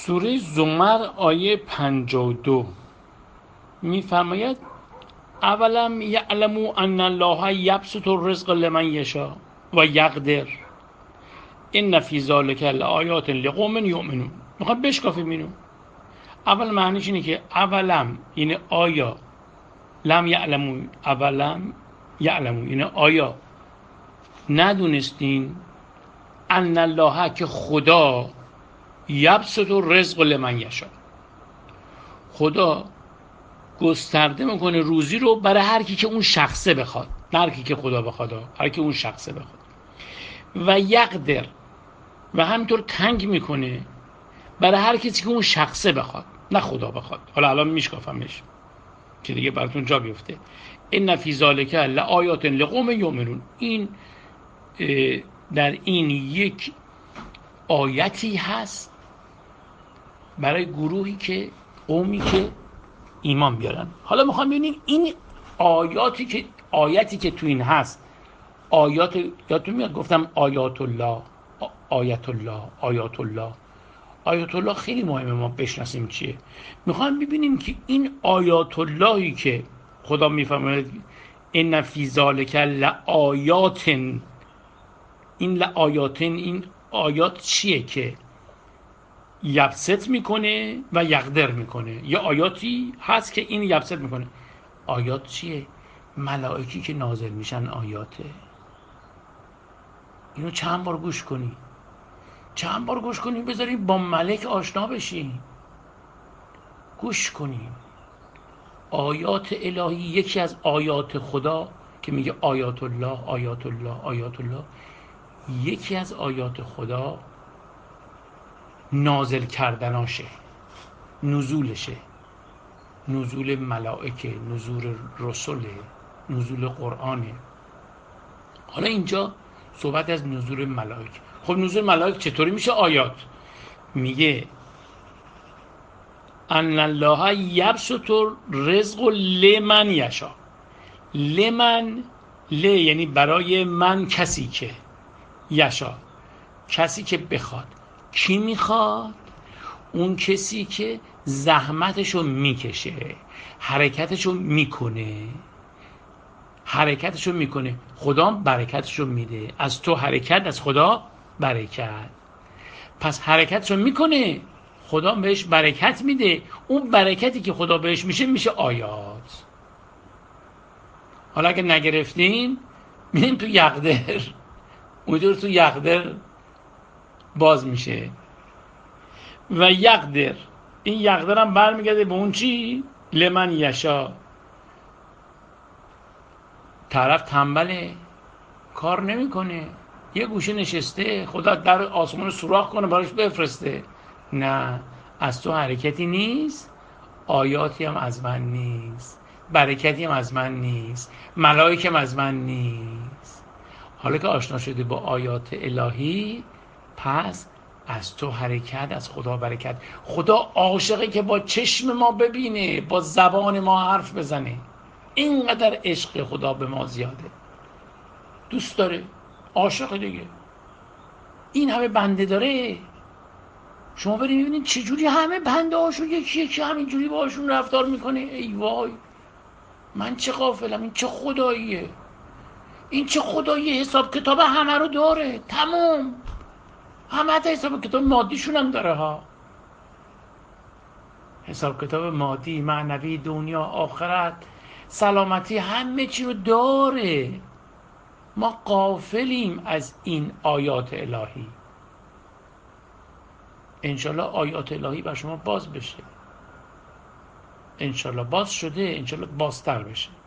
سوره زمر آیه 52 می‌فرماید اولم یعلموا ان الله یبسط الرزق لمن یشاء و یقدر ان فی ذلک لآیات لقوم یؤمنون. میخوام بشکافیم اینو. اول معنیش اینه که اولم یعنی آیا، لم یعلموا اولم یعلموا یعنی آیا ندونستین ان الله که خدا یبسط الرزق لمن یشاء، خدا گسترده میکنه روزی رو برای هر کی که اون شخصه بخواد، نه هر کی که خدا بخواد، هر کی اون شخصه بخواد. و یقدر و همینطور تنگ میکنه برای هر کسی که اون شخصه بخواد، نه خدا بخواد. حالا الان میشکافمش که دیگه براتون جا بیفته. ان فی ذلک لآیات لقوم یؤمنون. این در این یک آیتی هست برای گروهی که قومی که ایمان بیارن. حالا میخوام ببینیم این آیتی که تو این هست، آیات، یادتون میاد گفتم آیات الله آیات الله آیات الله آیات الله خیلی مهمه ما بشناسیم چیه. میخوام ببینیم که این آیات اللهی که خدا میفرماید ان فی ذلک لآیات، این لآیات، این آیات چیه که یبسط میکنه و یقدر میکنه. یه آیاتی هست که این یبسط میکنه. آیات چیه؟ ملائکی که نازل میشن آیاته. اینو چند بار گوش کنی، چند بار گوش کنی، بذاریم با ملک آشنا بشین، گوش کنیم. آیات الهی، یکی از آیات خدا که میگه آیات الله آیات الله آیات الله، یکی از آیات خدا نازل کردناشه، نزولشه، نزول ملائکه، نزول رسوله، نزول قرآنه. حالا اینجا صحبت از نزول ملائکه. خب نزول ملائکه چطوری میشه آیات؟ میگه ان الله یبسط الرزق لمن یشاء. لمن، یعنی برای من، کسی که، یشاء کسی که بخواد. کی میخواد؟ اون کسی که زحمتشو میکشه، حرکتشو میکنه، خدا برکتشو میده. از تو حرکت، از خدا برکت. پس حرکتشو میکنه، خدا بهش برکت میده. اون برکتی که خدا بهش میشه آیات. حالا اگه نگرفتین میریم تو یقدر، اونجور تو یقدر باز میشه. و یقدر، این یقدر هم برمیگرده به اون چی؟ لمن یشا. طرف تنبله، کار نمیکنه، یه گوشه نشسته، خدا در آسمان سوراخ کنه براش بفرسته. نه، از تو حرکتی نیست، آیاتی هم از من نیست، برکتی هم از من نیست، ملائکه هم از من نیست. حالا که آشنا شده با آیات الهی، پس از تو حرکت، از خدا برکت. خدا عاشقه که با چشم ما ببینه، با زبان ما حرف بزنه. اینقدر عشق خدا به ما زیاده، دوست داره، عاشق دیگه. این همه بنده داره، شما برید ببینید چجوری همه بنده هاشو یکی یکی همینجوری باشون رفتار میکنه. ای وای، من چه غافلم، این چه خداییه، این چه خداییه. حساب کتاب همه رو داره، تمام. همه حتی حساب کتاب مادیشون هم داره ها. حساب کتاب مادی، معنوی، دنیا، آخرت، سلامتی، همه چی رو داره. ما غافلیم از این آیات الهی. انشالله آیات الهی بر شما باز بشه، انشالله باز شده، انشالله بازتر بشه.